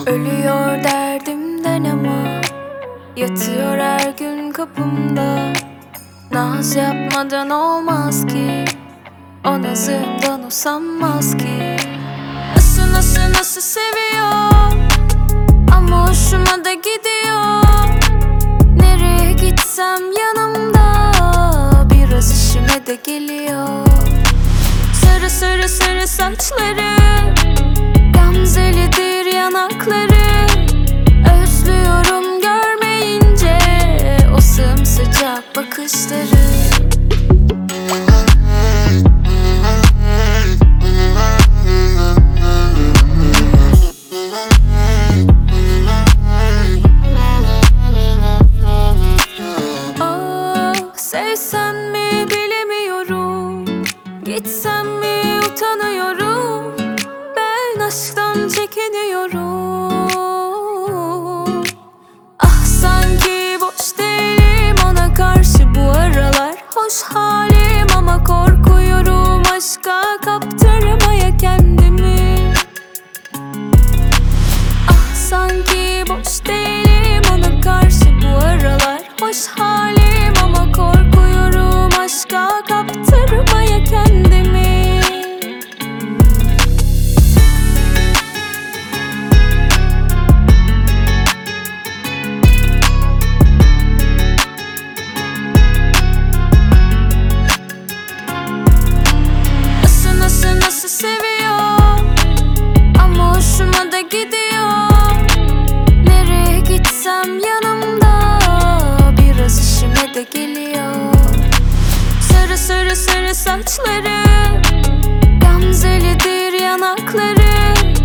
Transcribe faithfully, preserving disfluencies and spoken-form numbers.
Ölüyor derdimden ama yatıyor her gün kapımda. Naz yapmadan olmaz ki, o nazımdan usanmaz ki. Nasıl nasıl nasıl seviyor, ama hoşuma da gidiyor. Nereye gitsem yanımda, biraz işime de geliyor. Sarı sarı sarı saçları, gamzelidir yanakları. Özlüyorum görmeyince o sımsıcak bakışları. Oh, sevsem mi bilemiyorum, gitsem mi utanıyorum. Ben aşktan çekiniyorum. Ah, sanki boş değilim ona karşı bu aralar. Hoş halim ama korkuyorum aşka kaptırmaya kendimi. Ah, sanki boş değilim ona karşı bu aralar. Hoş halim ama korkuyorum aşka kaptırmaya kendimi. Nasıl seviyor, ama hoşuma da gidiyor. Nereye gitsem yanımda, biraz işime de geliyor. Sarı sarı sarı saçları, gamzelidir yanakları.